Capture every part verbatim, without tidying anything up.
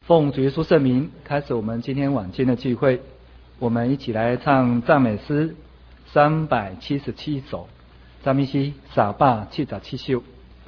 奉主耶稣圣名，开始我们今天晚间的聚会。我们一起来唱赞美诗三百七十七首，赞美诗三百七十七首。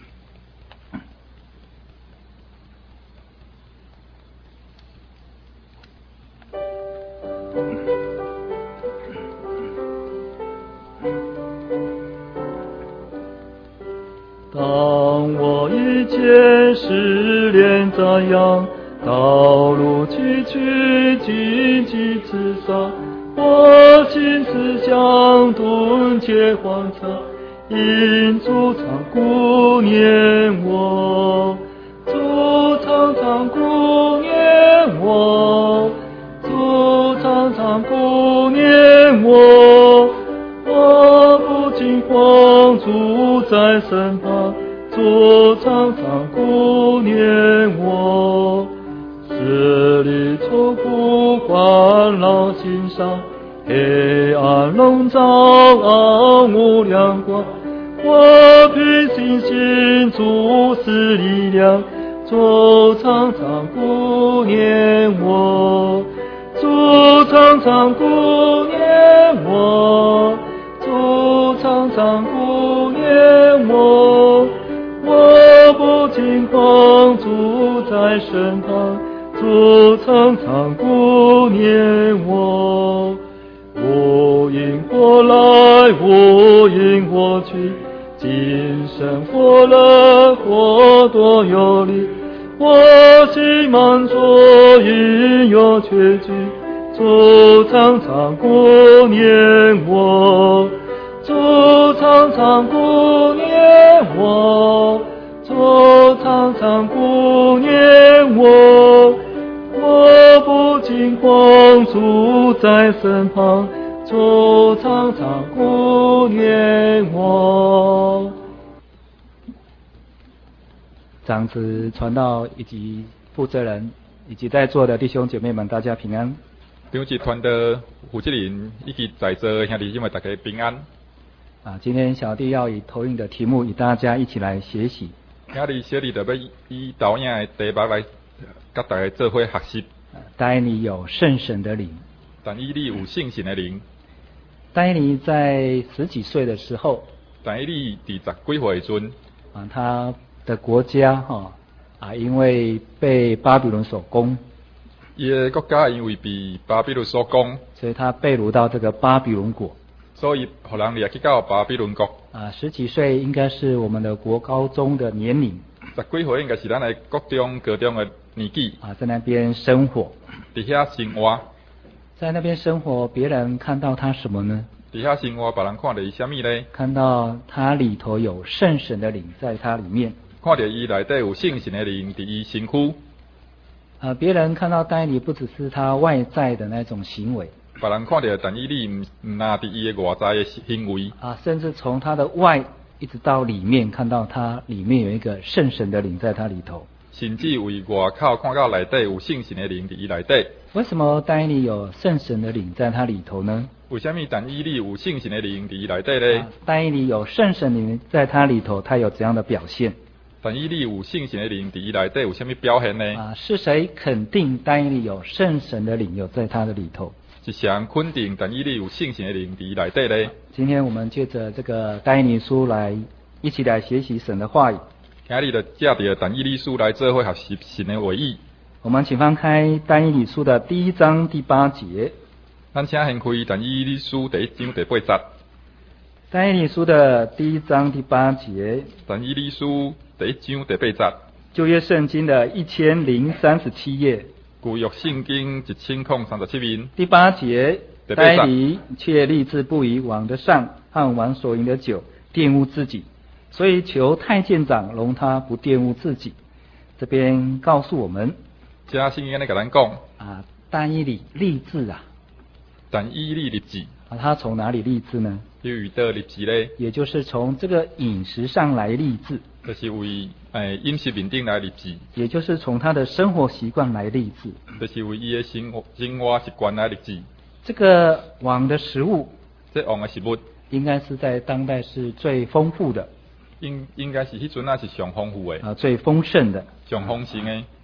当我遇见失恋这样道路崎岖，荆棘刺杀，我心思想顿切慌张，因主常顾念我，主常常顾念我，主常常顾念我，我不惊慌，主在身旁，主常常顾念我。这里愁苦烦恼心伤，黑暗笼罩暗无亮光，我凭信心主是力量，主常常顾念我，主常常顾念我，主常常顾念我，我不惊慌，主在身旁，主常常顾念我。我因火来，我因火去，今生火热，火多有力，我心满足，因有缺据，主常常顾念我，主常常顾念我，主常常顾念我，我不惊慌，主在身旁，主常常顾念我。长子传道以及负责人以及在座的弟兄姐妹们，大家平安。 长子传道负责人以及在座兄弟姐妹大家平安。 啊，今天小弟要以投影的题目与大家一起来学习。 今日小弟就要以导演的题目来跟大家做伙学习。 但以理有圣神的灵。 但以理有圣神的灵。 但以理在十几岁的时候， 但以理第十几岁的时阵， 啊，他的国家哈啊，因为被巴比伦所攻， 伊的国家因为被巴比伦所攻， 所以他被掳到这个巴比伦国。 所以互人掠去到巴比伦国。 啊，十几岁应该是我们的国高中的年龄。 十几岁应该是咱的国中、高中的年纪。 啊，在那边生活。 伫遐生活。 在那边生活，别人看到他什么呢？ 伫遐生活，别人看到伊什么呢？ 看到他里头有圣神的灵在他里面。 看到伊内底有圣神的灵伫伊身躯。 啊，别人看到但以理不只是他外在的那种行为。 别人看到但以理唔唔那伫伊的外在的行为。啊， 甚至从他的外一直到里面，看到他里面有一个圣神的灵在他里头。 甚至为外口看到内底有圣神的灵伫伊内底。 为什么但以理有圣神的灵在他里头呢？ 为什么但以理有圣神的灵伫伊内底呢？ 但以理有圣神的灵在他里头，他有怎样的表现？ 但以理有圣神的灵伫伊内底有什么表现呢？ 啊，是谁肯定但以理有圣神的灵有在他的里头？ 是谁肯定但以理有圣神的灵伫伊内底呢？ 今天我们借着这个但以理书来一起来学习神的话语。 今日就借着但以理书来做伙学习神的话语。 我们请翻开但以理书的第一章第八节。 咱请先开但以理书第一章第八节。 但以理书的第一章第八节。 但以理书第一章第八节。 旧约圣经的一千零三十七页。 旧约圣经一千零三十七面。 第八节。但以理却立志不以王的膳和王所饮的酒玷污自己，所以求太监长容他不玷污自己。这边告诉我们， 这圣经咧甲咱讲啊，但以理立志啊， 但以理立志啊，他从哪里立志呢？ 又与得立志咧， 也就是从这个饮食上来立志， 就是为诶饮食面顶来立志， 也就是从他的生活习惯来立志， 就是为伊的生活生活习惯来立志。 这个王的食物， 这王的食物， 应该是在当代是最丰富的， 应应该是迄阵啊是上丰富的， 啊，最丰盛的， 上丰盛的。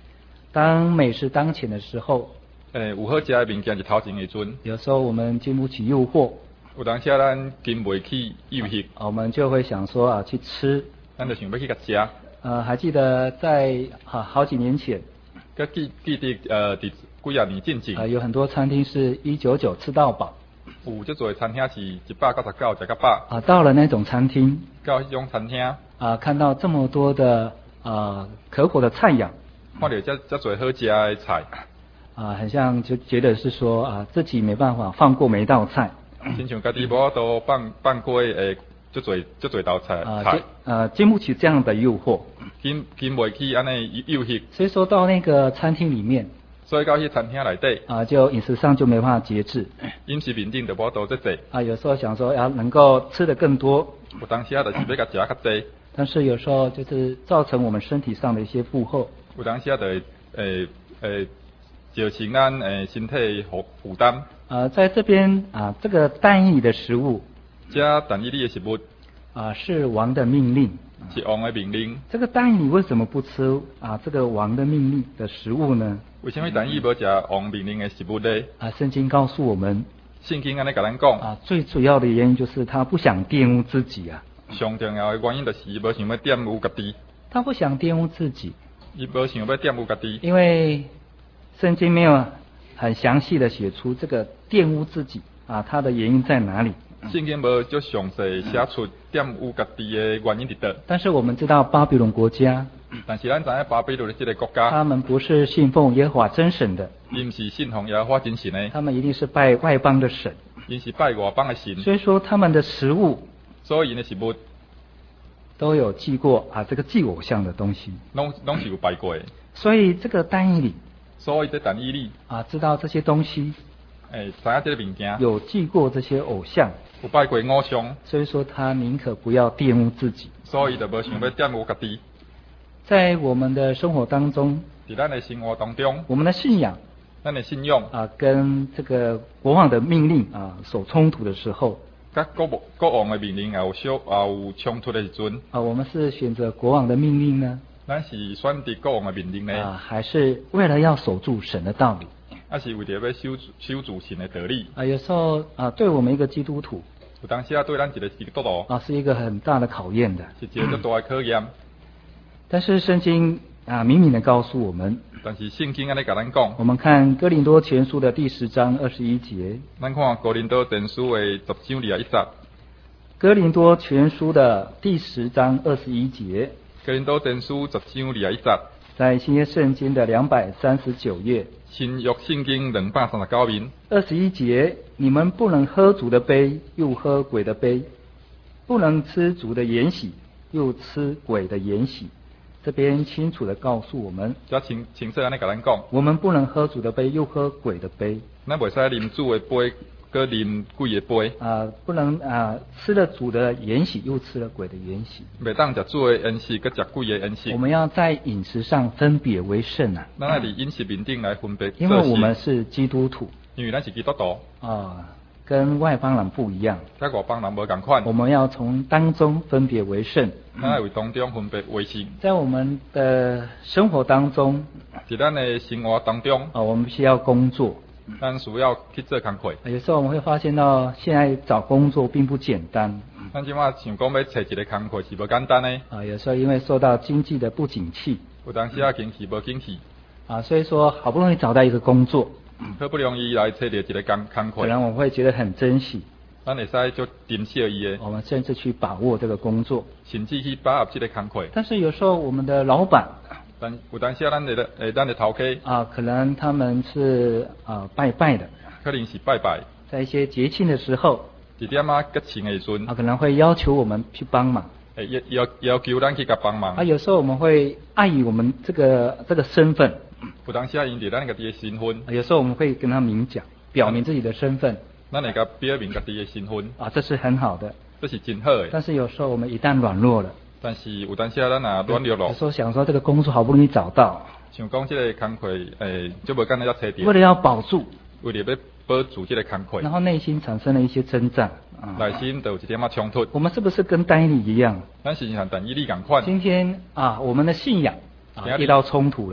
当美食当前的时候， 诶，有好食的物件是头前的阵， 有时候我们经不起诱惑， 有当时咱经袂起诱惑， 我们就会想说啊去吃。 咱就想要去甲食。 呃，还记得在啊好几年前， 佮记记得呃，伫几啊年进前， 呃有很多餐厅是一九九吃到饱。 有即做餐厅是一百九十九食到饱。 啊，到了那种餐厅， 到迄种餐厅， 啊，看到这么多的啊可口的菜肴， 看到这这做好食的菜， 啊，很像就觉得是说啊自己没办法放过每一道菜。 亲像家己无法度放放过诶，足做足做道菜啊， 菜经，呃经不起这样的诱惑， 经经袂起安尼诱惑， 所以说到那个餐厅里面， 所以到迄餐厅内底， 啊，就饮食上就没办法节制。 饮食面顶就无法度节制。 啊，有时候想说要能够吃得更多， 有当时啊，就是要甲食较济， 但是有时候就是造成我们身体上的一些负荷。 有当时啊，就会诶诶造成咱诶身体负负担。 呃，在这边啊，这个但以理的食物， 这但以理的食物啊，是王的命令。 是王的命令。 这个但以理为什么不吃啊这个王的命令的食物呢？ 为什么但以理无食王命令的食物呢？ 啊，圣经告诉我们， 圣经安尼甲咱讲， 啊，最主要的原因就是他不想玷污自己啊。 上重要的原因就是伊无想要玷污家己， 他不想玷污自己， 伊无想要玷污家己。 因为圣经没有很详细的写出这个玷污自己啊，它的原因在哪里？ 圣经无足详细写出玷污家己的原因伫倒。 但是我们知道巴比伦国家， 但是咱知影巴比伦的这个国家， 他们不是信奉耶和华真神的， 伊毋是信奉耶和华真神的， 他们一定是拜外邦的神， 因是拜外邦的神。 所以说他们的食物所以因的食物都有祭过啊这个祭偶像的东西， 拢拢是有拜过的。 所以这个但以理所以这但以理啊知道这些东西诶，知影这个物件有祭过这些偶像， 有拜过偶像， 所以说他宁可不要玷污自己。 所以就无想要玷污家己。 在我们的生活当中， 伫咱的生活当中， 我们的信仰咱的信仰啊跟这个国王的命令啊所冲突的时候， 甲国王国王的命令也有小也有冲突的时阵， 啊我们是选择国王的命令呢， 咱是选择国王的命令呢， 啊还是为了要守住神的道理？ 还是为着要守住守住神的道理？ 啊有时候啊对我们一个基督徒有当时啊，对咱一个基督徒啊是一个很大的考验的。 是一个足大的考验。 但是圣经啊明明的告诉我们， 但是圣经安尼甲咱讲， 我们看哥林多前书的第十章二十一节， 咱看哥林多前书的十章二十一节， 哥林多前书的第十章二十一节， 哥林多前书十章二十一节， 在新约圣经的两百三十九页， 新约圣经两百三十九面， 二十一节，你们不能喝主的杯，又喝鬼的杯；不能吃主的筵席，又吃鬼的筵席。这边清楚的告诉我们， 则清清晰安尼甲咱讲， 我们不能喝主的杯，又喝鬼的杯。 咱袂使啉主的杯，搁啉鬼的杯。 啊、不能啊、吃了主的筵席，又吃了鬼的筵席。 袂当食主的宴席，搁食鬼的宴席。 我们要在饮食上分别为圣啊， 咱爱伫饮食面顶来分别做事。 因为我们是基督徒因为咱是基督徒， 啊、跟外邦人不一样， 甲外邦人无共款。 我们要从当中分别为圣。 咱爱为当中分别为圣。 在我们的生活当中， 伫咱的生活当中， 啊，我们需要工作。 咱需要去做工课。 有时候我们会发现到，现在找工作并不简单。 咱即马想讲要找一个工课是无简单的。 啊，有时候因为受到经济的不景气， 有当时啊经济无景气， 啊，所以说好不容易找到一个工作， 好不容易来找到一个工工课， 可能我们会觉得很珍惜， 咱会使就珍惜伊的， 我们甚至去把握这个工作。 甚至去把握这个工课。 但是有时候我们的老板， 但有当时啊，咱的诶，咱的头家啊，可能他们是啊拜拜的， 可能是拜拜， 在一些节庆的时候， 伫点啊节庆的时阵， 啊，可能会要求我们去帮忙。 诶要要要求咱去甲帮忙。 啊，有时候我们会碍于我们这个这个身份， 有当时啊，因着咱家己的身份， 啊有时候我们会跟他明讲，表明自己的身份。 咱会甲表明家己的身份， 啊，这是很好的。 这是真好的。 但是有时候我们一旦软弱了， 但是有当时啊，咱若软弱有咯， 时候想说这个工作好不容易找到， 想讲这个工课，诶，就无干那要找着， 为了要保住， 为了要保住这个工课， 然后内心产生了一些征战。啊， 内心就有一点仔冲突。 我们是不是跟但以理一样？ 咱是像但以理共款， 今天啊，我们的信仰啊今天遇到冲突了，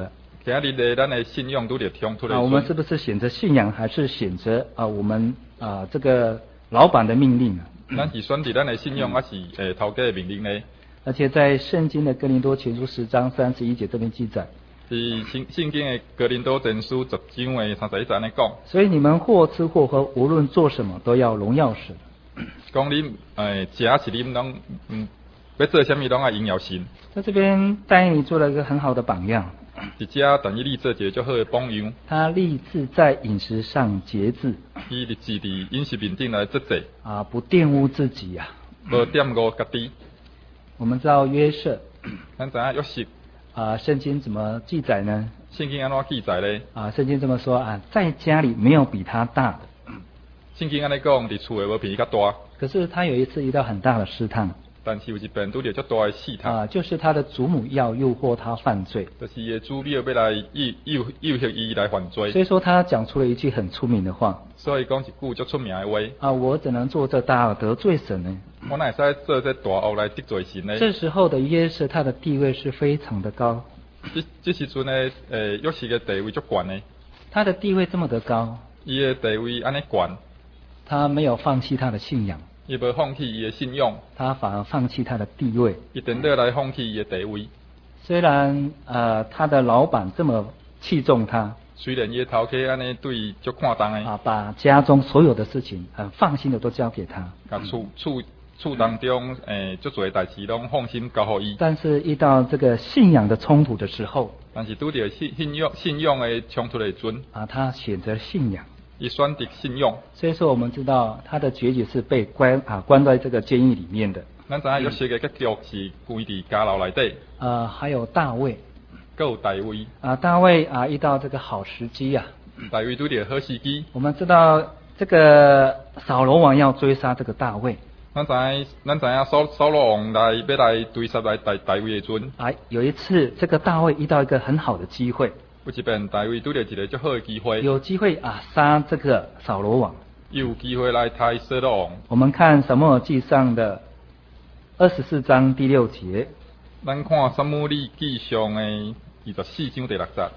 今日咧，咱的信仰拄着冲突的啊，我们是不是选择信仰，还是选择啊我们啊这个老板的命令啊？ 咱是选择咱的信仰，还是诶头家的命令呢？ 而且在圣经的哥林多前书十章三十一节这边记载， 是圣圣经的哥林多前书十章的三十一节安尼讲， 所以你们或吃或喝，无论做什么，都要荣耀神。 讲你诶食是啉拢，嗯，要做啥物拢爱荣耀神。 在这边，但以理做了一个很好的榜样。 伫遮但以理做一个较好的榜样。 他立志在饮食上节制， 伊立志伫饮食面顶来节制， 啊，不玷污自己呀、 无玷污家己。 我们知道约瑟， 咱知影约瑟， 啊，圣经怎么记载呢？ 圣经安怎记载咧？ 啊，圣经这么说啊，在家里没有比他大的。 圣经安尼讲，伫厝诶无比伊较大。 可是他有一次遇到很大的试探， 但是有一遍拄着较大的试探， 啊，就是他的祖母要诱惑他犯罪， 就是伊的祖母要来诱诱诱惑伊来犯罪。 所以说他讲出了一句很出名的话， 所以讲一句足出名的话。 啊，我怎能做这大恶得罪神呢？ 我哪会使做这大恶来得罪神呢？ 这时候的约瑟，他的地位是非常的高。 这这时阵呢，诶，约瑟的地位足悬呢。 他的地位这么的高， 伊的地位安尼悬， 他没有放弃他的信仰， 伊无放弃伊的信仰， 他反而放弃他的地位。 伊等到来放弃伊的地位。 虽然呃他的老板这么器重他， 虽然伊的头家安尼对伊足看重的， 啊，把家中所有的事情很放心的都交给他， 甲厝厝厝当中诶足侪代志拢放心交互伊。 但是遇到这个信仰的冲突的时候， 但是拄着信信仰信仰的冲突的时阵， 啊，他选择信仰。 伊选择信仰。 所以说，我们知道他的结局是被关啊关在这个监狱里面的。 咱知影约瑟的结局是关伫监牢内底。 呃，还有大卫， 还有大卫。 啊，大卫啊，遇到这个好时机啊。 大卫拄着好时机。 我们知道这个扫罗王要追杀这个大卫。 咱知影，咱知影扫扫罗王来要来追杀来大大卫的时阵。 啊，有一次这个大卫遇到一个很好的机会。 有一遍大卫拄着一个足好的机会。 有机会啊杀这个扫罗王。 有机会来杀扫罗王。 我们看撒母耳记上的二十四章第六节。 咱看撒母耳记上的二十四章第六节。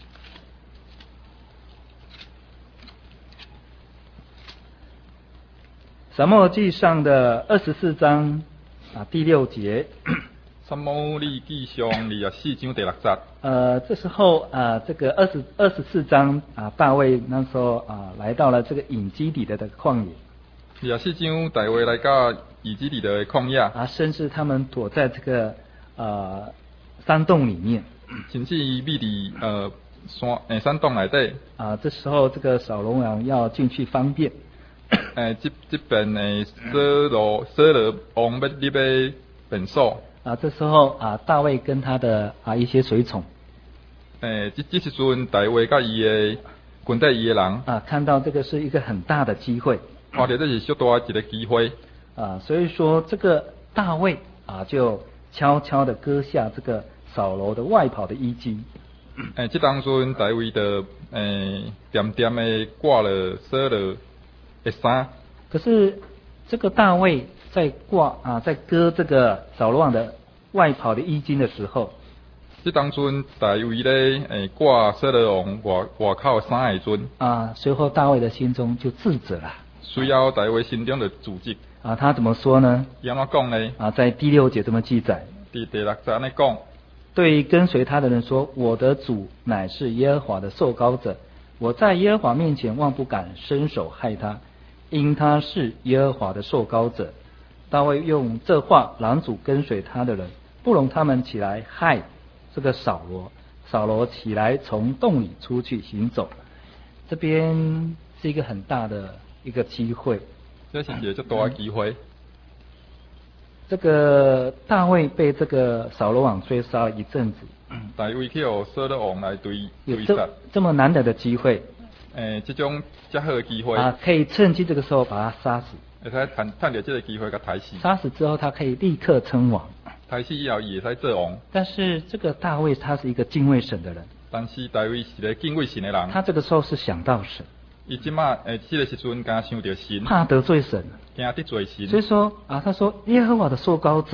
撒母耳记上的二十四章啊第六节。 撒母耳记上二十四章第六节。 呃，这时候啊，这个二十二十四章啊，大卫那时候啊，来到了这个隐基底的的旷野。 二十四章大卫来到隐基底的旷野。 啊，甚至他们躲在这个呃山洞里面。 甚至伊秘伫呃山诶山洞内底。 啊，这时候这个扫罗王要进去方便。 诶，这这边诶扫罗扫罗王要入去便所。 啊，这时候啊，大卫跟他的啊一些随从， 诶，这这时阵大卫甲伊的军队伊的人啊，看到这个是一个很大的机会， 看到这是小大一个机会， 啊，所以说这个大卫啊，就悄悄的割下这个扫罗的外袍的衣襟。 诶，这当阵大卫的诶点点的挂了扫罗的衫。 可是这个大卫在挂啊，在割这个扫罗王的外袍的衣襟的时候， 这当阵大卫咧诶挂扫罗王外外口衫的时阵， 啊，随后大卫的心中就自责了。 随后大卫心中就自责。 啊，他怎么说呢？ 伊安怎讲呢？ 啊，在第六节这么记载。 第第六节安尼讲。 对跟随他的人说：“我的主乃是耶和华的受膏者，我在耶和华面前万不敢伸手害他，因他是耶和华的受膏者。”大卫用这话拦阻跟随他的人，不容他们起来害这个扫罗。扫罗起来从洞里出去行走。这边是一个很大的一个机会， 这是一个最大的机会。 这个大卫被这个扫罗王追杀了一阵子， 大卫去互扫罗王来追追杀， 这这么难得的机会， 诶，这种较好的机会啊，可以趁机这个时候把他杀死， 会使趁趁着这个机会甲杀死。 杀死之后，他可以立刻称王。 杀死以后，伊会使做王。 但是这个大卫他是一个敬畏神的人， 但是大卫是个敬畏神的人， 他这个时候是想到神。 伊即马诶，这个时阵敢想到神， 怕得罪神， 惊得罪神。 所以说啊，他说耶和华的受膏者啊，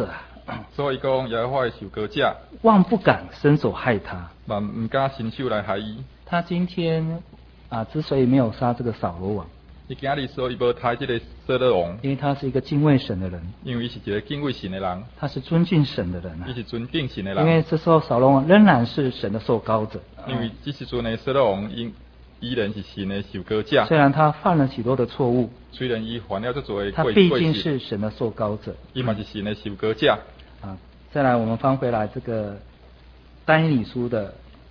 所以讲耶和华的受膏者， 妄不敢伸手害他。 万唔敢伸手来害伊。 他今天啊，之所以没有杀这个扫罗王， 伊今日所以无杀这个扫罗王， 因为他是一个敬畏神的人， 因为伊是一个敬畏神的人， 他是尊敬神的人啊伊。是尊敬神的人。 因为这时候扫罗王仍然是神的受膏者， 因为这时阵的扫罗王因依然是神的受膏者， 虽然他犯了许多的错误， 虽然伊犯了这做的他过毕竟过失， 是神的受膏者伊嘛是神的受膏者。 啊。再来，我们翻回来这个但以理书的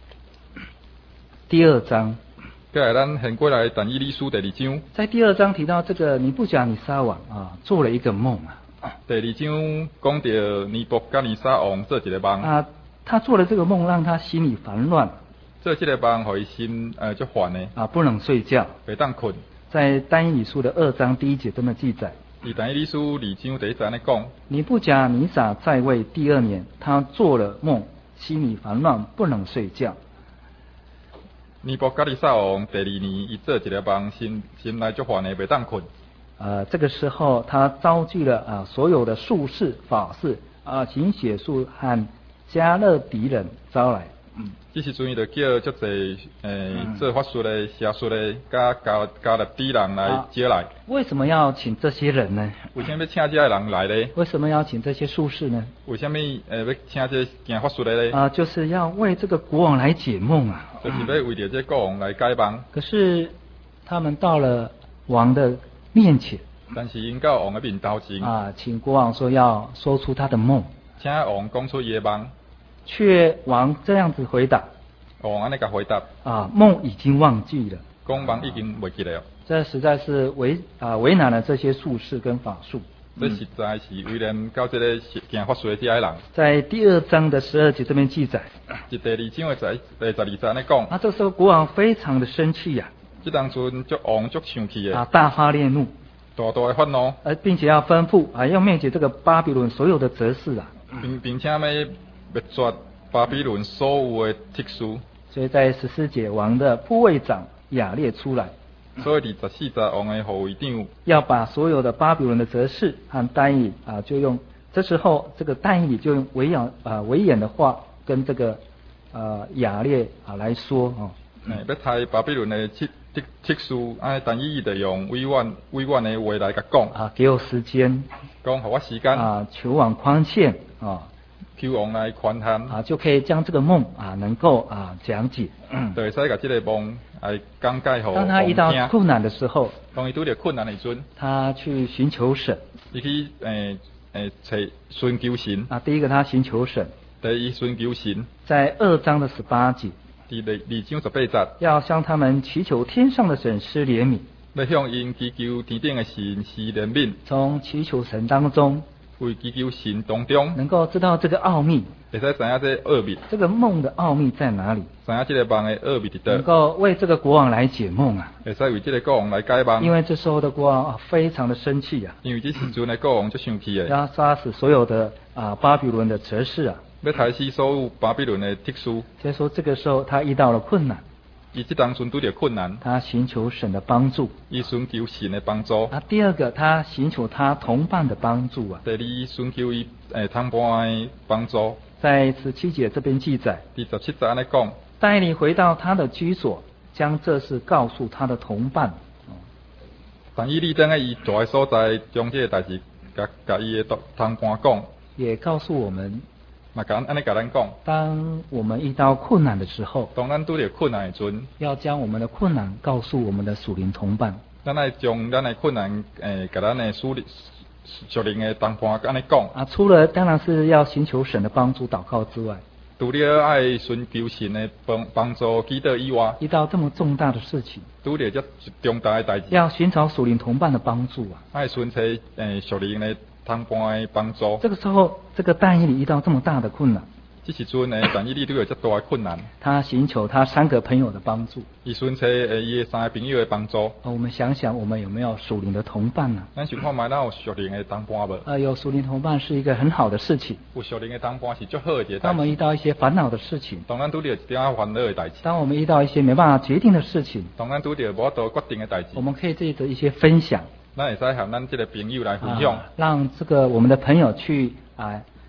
第二章， 再来，咱现过来但以理书第二章， 在第二章提到这个尼布甲尼撒王啊，做了一个梦啊。 第二章讲到尼布甲尼撒王做一个梦， 啊，他做了这个梦，让他心里烦乱做这个梦，互伊心呃足烦的， 啊，不能睡觉。 袂当困。 在但以理书的二章第一节这么记载： 以但以理书二章第一节安尼讲， 尼布甲尼撒在位第二年，他做了梦，心里烦乱，不能睡觉。 尼布甲尼撒王第二年，伊做一个梦，心心内足烦的，袂当困。 呃，这个时候他召集了啊所有的术士、法士啊、行血术和加勒底人招来。嗯， 这时阵伊就叫足侪诶做法术的、邪术的，甲加加勒底人来招来。 为什么要请这些人呢？ 为什么要请这些人来呢？ 为什么要请这些术士呢？ 为什么诶要请这行法术的呢？ 啊，就是要为这个国王来解梦啊。 就是要为着这国王来解梦。 可是他们到了王的面前， 但是因到王的面头前， 啊，请国王说要说出他的梦， 请王讲出伊的梦， 却王这样子回答， 王安尼甲回答， 啊，梦已经忘记了， 讲梦已经袂记了。 这实在是为啊为难了这些术士跟法术。 这实在是为难到这个行法术的这些人。 在第二章的十二节这边记载， 是第二章的十第十二节安尼讲。 啊，这时候国王非常的生气呀、 啊，这当阵足王足生气的， 啊，大发烈怒， 大大的愤怒， 而并且要吩咐啊，要灭绝这个巴比伦所有的哲士啊， 并并且要灭绝巴比伦所有的特殊。 所以在十四节，王的护卫长亚列出来， 所以第十四节王的护卫长要把所有的巴比伦的哲士和但以理啊，就用这时候这个但以理就用威严啊威严的话跟这个呃亚列啊来说哦， 嗯，要杀巴比伦的特特特殊，啊，但以理就用委婉委婉的话来甲讲啊，给我时间， 讲互我时间啊，求王宽限啊。 求王来宽限啊，就可以将这个梦啊，能够啊讲解， 就会使甲这个梦来讲解互当他遇到困难的时候， 当伊拄着困难的时阵， 他去寻求神， 伊去诶诶找寻求神啊，第一个他寻求神， 第一寻求神， 在二章的十八节， 第二二章十八节， 要向他们祈求天上的神施怜悯， 要向因祈求天顶的神施怜悯， 从祈求神当中。 为祈求神当中， 能够知道这个奥秘， 会使知影这奥秘， 这个梦的奥秘在哪里？ 知影这个梦的奥秘伫倒， 能够为这个国王来解梦啊！ 会使为这个国王来解梦。 因为这时候的国王啊，非常的生气啊！ 因为这时阵的国王就生气的， 要杀死所有的啊巴比伦的哲士啊！ 要杀死所有巴比伦的特殊。 所以说，这个时候他遇到了困难。 伊即当阵拄着困难， 他寻求神的帮助， 伊寻求神的帮助。 啊，第二个他寻求他同伴的帮助啊。 第二寻求伊诶同伴的帮助。 在十七节这边记载， 第十七节安尼讲， 但以理回到他的居所，将这事告诉他的同伴。 但以理等下伊住的所在，将这个代志甲甲伊的同伴讲， 也告诉我们。 嘛，甲安尼甲咱讲， 当我们遇到困难的时候， 当咱拄着困难的阵， 要将我们的困难告诉我们的属灵同伴。 咱来将咱的困难，诶，甲咱的属灵属灵的同伴安尼讲。 啊，除了当然是要寻求神的帮助、祷告之外， 除了爱寻求神的帮帮助、祈祷以外， 遇到这么重大的事情， 拄着这重大的代志， 要寻找属灵同伴的帮助啊， 爱寻找诶属灵的同伴的帮助。 这个时候，这个但以理遇到这么大的困难， 这时阵呢，但以理都有这大的困难。 他寻求他三个朋友的帮助， 伊寻找诶伊的三个朋友的帮助。 我们想想，我们有没有属灵的同伴呢？ 咱想看卖，咱有属灵的同伴无？ 呃，有属灵同伴是一个很好的事情。 有属灵的同伴是最好的一个代志。 当我们遇到一些烦恼的事情， 当咱拄着一点烦恼的代志， 当我们遇到一些没办法决定的事情， 当咱拄着无法度决定的代志， 我们可以借着一些分享。 咱会使和咱这个朋友来分享， 啊，让这个我们的朋友去啊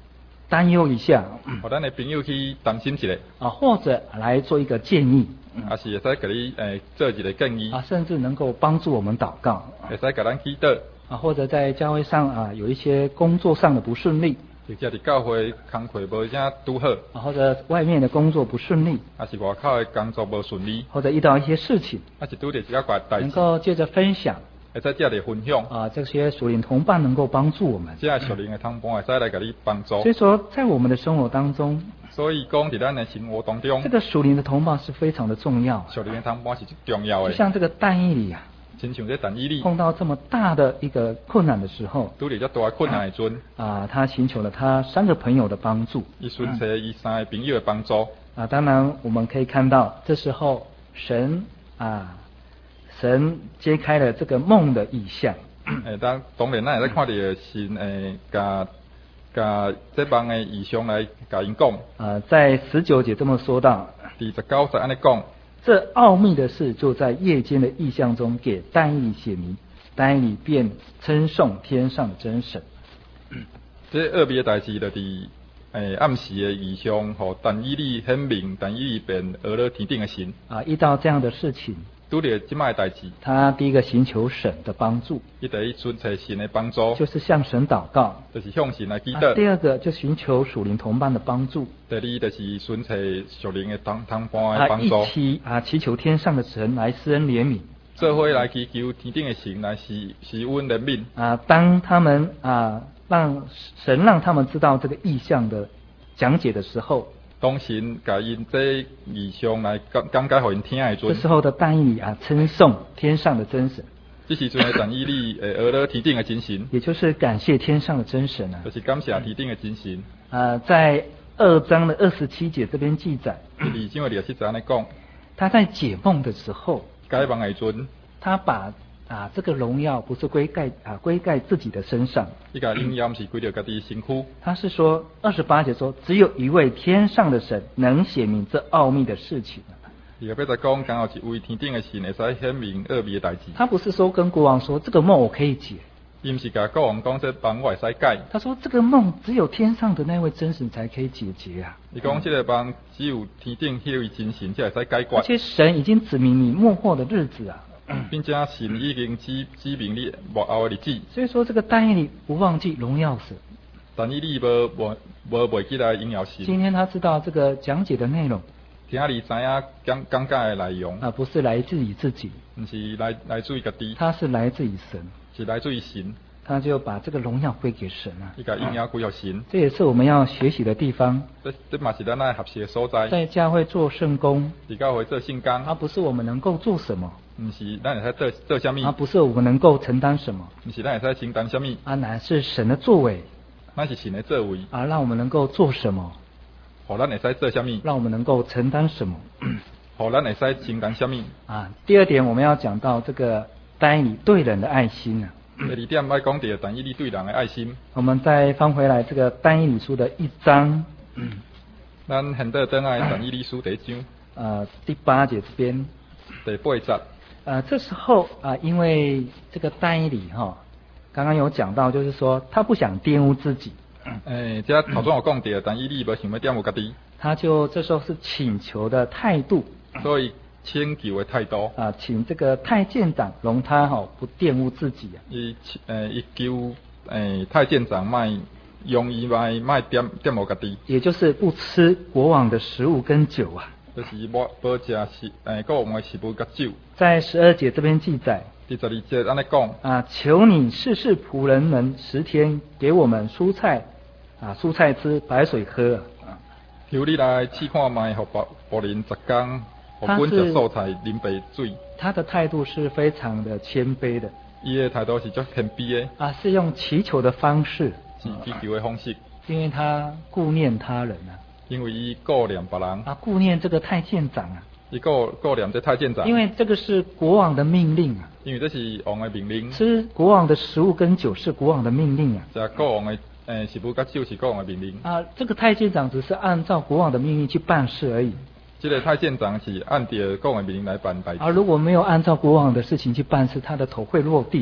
担忧一下， 互咱的朋友去担心一下， 啊，或者来做一个建议， 也是会使给你诶做一个建议， 啊，甚至能够帮助我们祷告， 会使给咱祈祷， 啊，或者在教会上啊有一些工作上的不顺利， 或者伫教会工课无啥拄好， 啊，或者外面的工作不顺利， 还是外口的工作无顺利， 或者遇到一些事情， 还是拄着一个怪代能志， 够借着分享， 会使借着分享， 啊，这些属灵同伴能够帮助我们。 这属灵的同伴会使来给你帮助。 所以说，在我们的生活当中， 所以讲伫咱的生活当中， 这个属灵的同伴是非常的重要。 属灵的同伴是最重要的。 就像这个但以理啊， 亲像这但以理碰到这么大的一个困难的时候， 拄着遮大困难的阵， 啊，他寻求了他三个朋友的帮助。 伊寻找伊三个朋友的帮助。 啊，当然我们可以看到，这时候神啊，神揭开了这个梦的意象。 诶，当当然咱会使看到神诶，甲甲这帮的异象来甲因讲。 啊，在十九节这么说到， 第十九节安尼讲， 这奥秘的事就在夜间的异象中给但以理显明，但以理便称颂天上的真神。 这奥秘的代志就伫诶暗时的异象，互但以理显明，但以理便讹了天顶的神。 啊，遇到这样的事情， 拄着即摆的代志， 他第一个寻求神的帮助， 伊得去寻找神的帮助， 就是向神祷告， 就是向神来祈啊。 祷。 第二个就寻求属灵同伴的帮助， 第二就是寻找属灵的同同伴的啊， 帮助， 一起啊祈求天上的神来施恩怜悯。 做伙来祈求天顶的神来施施恩怜悯。 啊，当他们啊让神让他们知道这个意象的讲解的时候， 当神甲因这异象来讲讲解互因听的这阵， 时候的但以理啊称颂天上的真神， 这时阵的但以理会讹了天顶的真神， 也就是感谢天上的真神啊。 就是感谢天顶的真神。 啊，在二章的二十七节这边记载， 第二章的二十七节安尼讲， 他在解梦的时候， 解梦的阵， 他把啊这个荣耀不是归盖啊归盖自己的身上， 伊甲应验是归着家己身躯。 他是说二十八节说，只有一位天上的神能显明这奥秘的事情。 伊个要再讲，刚好一位天顶的神会使显明奥秘的代志。 他不是说跟国王说这个梦我可以解， 伊毋是甲国王讲这梦我会使解， 他说这个梦只有天上的那位真神才可以解决啊。 伊讲这个梦只有天顶迄位真神才会使解决。 而且神已经指明你末后的日子啊， 并且神已经指指明你幕后的日子。 所以说这个但以理不忘记荣耀神。 但以理无无无袂记来荣耀神。 今天他知道这个讲解的内容， 听你知影讲讲解的内容， 啊，不是来自于自己， 毋是来来自于家己， 他是来自于神， 是来自于神。 他就把这个荣耀归给神啊。 伊甲荣耀归予神。 这也是我们要学习的地方。 这这嘛是咱爱学习的所在。 在教会做圣工， 伫教会做圣工， 而不是我们能够做什么， 毋是咱会使做做啥物， 而不是我们能够承担什么， 毋是咱会使承担啥物， 而乃是神的作为， 那是神的作为， 而让我们能够做什么， 互咱会使做啥物， 让我们能够承担什么。 互咱会使承担啥物。 啊，第二点我们要讲到这个但以理对人的爱心啊。 第二点要讲到但以理对人的爱心。 我们再翻回来这个但以理书的一章， 咱现在等来但以理书第一章， 呃，第八节这边， 第八节。 呃，这时候啊、呃，因为这个但以理哈，刚刚有讲到，就是说他不想玷污自己。 诶、欸，这头先有讲到，但以理无想要玷污家己， 他就这时候是请求的态度， 所以请求的态度啊，请这个太监长容他哈不玷污自己啊。 伊诶，伊求诶太监长卖用伊卖卖玷玷污家己， 也就是不吃国王的食物跟酒啊。 就是无无食食诶国王的食物甲酒。 在十二节这边记载， 第十二节安尼讲啊，求你试试仆人们十天，给我们蔬菜啊，蔬菜吃，白水喝啊。 求你来试看卖，互别别人十天，互阮食蔬菜，啉白水。 他的态度是非常的谦卑的。 伊的态度是足谦卑的。 啊，是用祈求的方式。 是祈求的方式。 因为他顾念他人啊。 因为伊顾念别人。 啊，顾念这个太监长啊。 伊顾顾念这太监长。 因为这个是国王的命令啊。 因为这是王的命令。 吃国王的食物跟酒是国王的命令啊。 食国王的诶食物甲酒是国王的命令。 啊，这个太监长只是按照国王的命令去办事而已。 这个太监长是按照国王的命令来办代志。 啊，如果没有按照国王的事情去办事，他的头会落地啊。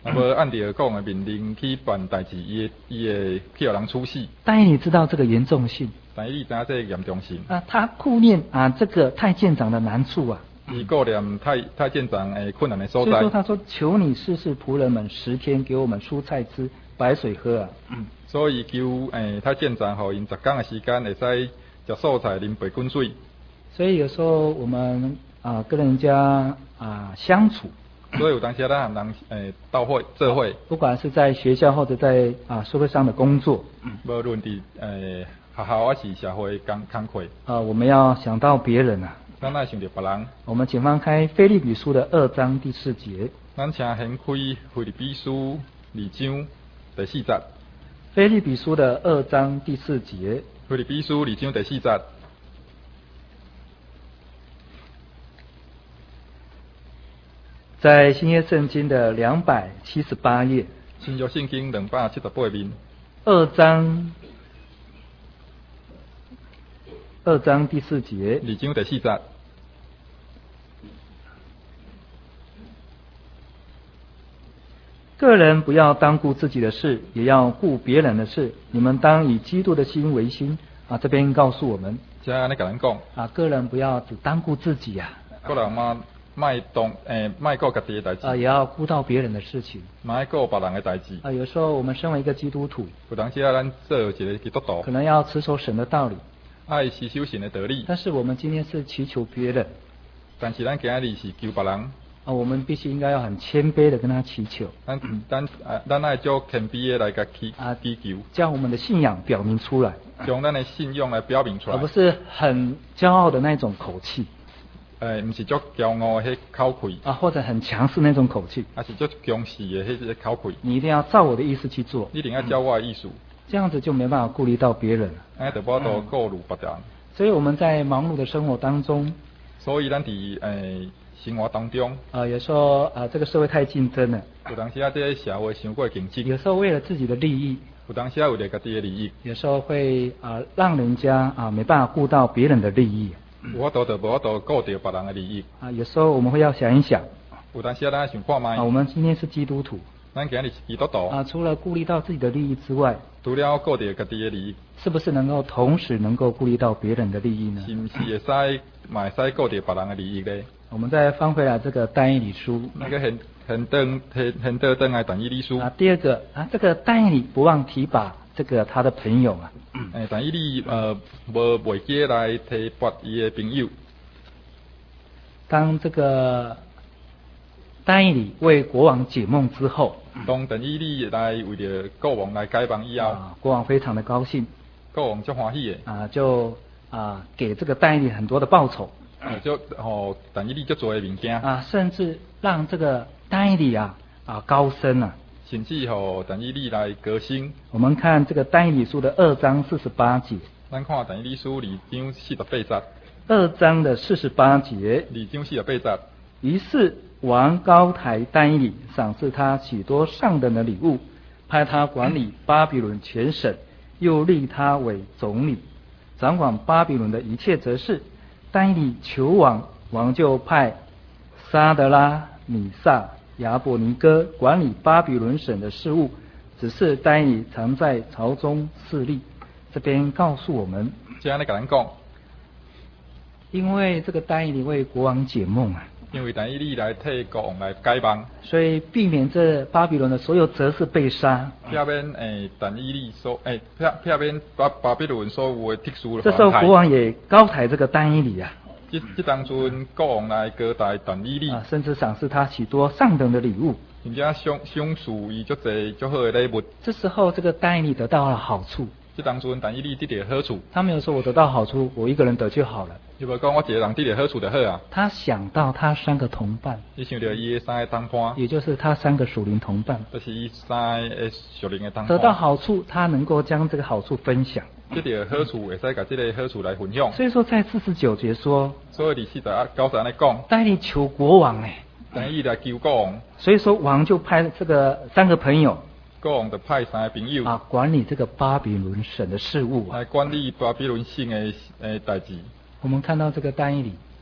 啊无按照讲的命令去办代志，伊会伊会去互人处死。 但以理知道这个严重性但伊知影这个严重性。 啊，他顾念啊这个太监长的难处啊。 伊顾念太太监长诶困难的所在。 所以说他说：“求你试试仆人们十天给我们蔬菜吃，白水喝啊。” 所以求诶太监长，互因十天的时间会使食蔬菜、啉白滚水。 所以有时候我们啊跟人家啊相处， 所以有当时咱和人诶到会做会， 不管是在学校或者在啊社会上的工作， 无论伫诶学校还是社会工工课， 啊我们要想到别人啊。 咱爱想着别人。 我们请翻开腓立比书的二章第四节。 咱请掀开腓立比书二章第四节。 腓立比书的二章第四节。 腓立比书二章第四节。 在新约圣经的两百七十八页。 新约圣经两百七十八面。 二章。二章第四节。 二章第四节。 个人不要单顾自己的事，也要顾别人的事。你们当以基督的心为心啊！这边告诉我们， 即安尼甲咱讲啊，个人不要只单顾自己啊， 个人嘛卖当诶卖顾家己的代志啊，也要顾到别人的事情， 卖顾别人的代志啊。有时候我们身为一个基督徒， 有当时啊，咱做一个基督徒， 可能要持守神的道理， 爱持守神的道理。 但是我们今天是祈求别人， 但是咱今日是求别人。 啊，我们必须应该要很谦卑的跟他祈求。 咱咱啊，咱爱做谦卑的来甲祈啊祈求， 将我们的信仰表明出来， 将咱的信仰来表明出来， 而不是很骄傲的那种口气。 诶，毋是足骄傲的迄口气啊，或者很强势那种口气， 啊是足强势的迄个口气。 你一定要照我的意思去做， 一定要照我的意思， 这样子就没办法顾虑到别人了。 哎，就无多顾虑别人。 所以我们在忙碌的生活当中， 所以咱伫诶生活当中， 啊，有时候啊，这个社会太竞争了， 有当时啊，这个社会伤过竞争， 有时候为了自己的利益， 有当时啊为了家己的利益， 有时候会啊让人家啊没办法顾到别人的利益。 有法度就无法度顾到别人的利益。 啊，有时候我们会要想一想， 有当时啊，咱想看卖。 啊，我们今天是基督徒， 咱今日是基督徒。 啊，除了顾虑到自己的利益之外， 除了顾到家己的利益， 是不是能够同时能够顾虑到别人的利益呢？ 是不是会使嘛会使顾到别人的利益呢？ 我们再翻回来这个但以理书， 那个很很登很很得登来但以理书。 啊，第二个啊，这个但以理不忘提拔这个他的朋友啊。 诶，但以理呃无袂记来提拔伊的朋友。 当这个但以理为国王解梦之后， 当但以理来为着国王来解梦以后， 啊，国王非常的高兴， 国王足欢喜的， 啊，就啊给这个但以理很多的报酬， 啊，就吼但以理足多的物件， 啊，甚至让这个但以理啊啊高升啊， 甚至吼但以理来高升。 我们看这个但以理书的二章四十八节， 咱看但以理书二章四十八节， 二章的四十八节， 二章四十八节。 于是王高抬但以理，赏赐他许多上等的礼物，派他管理巴比伦全省，又立他为总理，掌管巴比伦的一切则事。但以理求王，王就派沙德拉、米萨、亚伯尼哥管理巴比伦省的事务，只是但以理常在朝中侍立。这边告诉我们， 这样来跟咱讲， 因为这个但以理为国王解梦啊。 因为但以理来替国王来解梦， 所以避免这巴比伦的所有则事被杀。 避免诶但以理所诶避避免巴巴比伦所有的特殊的。 这时候国王也高抬这个但以理啊。 这这当阵国王来高抬但以理， 啊，甚至赏赐他许多上等的礼物， 并且赏赏赐伊足侪足好的礼物。 这时候这个但以理得到了好处。 这当阵但以理得到好处。 他没有说我得到好处，我一个人得就好了。 就无讲我一个人得到好处就好啊。 他想到他三个同伴， 你想到伊的三个同伴， 也就是他三个属灵同伴， 就是伊三个属灵的同伴。 得到好处，他能够将这个好处分享。 这个好处会使甲这个好处来分享。 所以说，在四十九节说， 所以二四十九十安尼讲， 但以理求国王哎， 但以理来求国王。 所以说王就派这个三个朋友。 国王就派三个朋友啊，管理这个巴比伦省的事务啊， 来管理巴比伦省的诶代志。 我们看到这个但以理，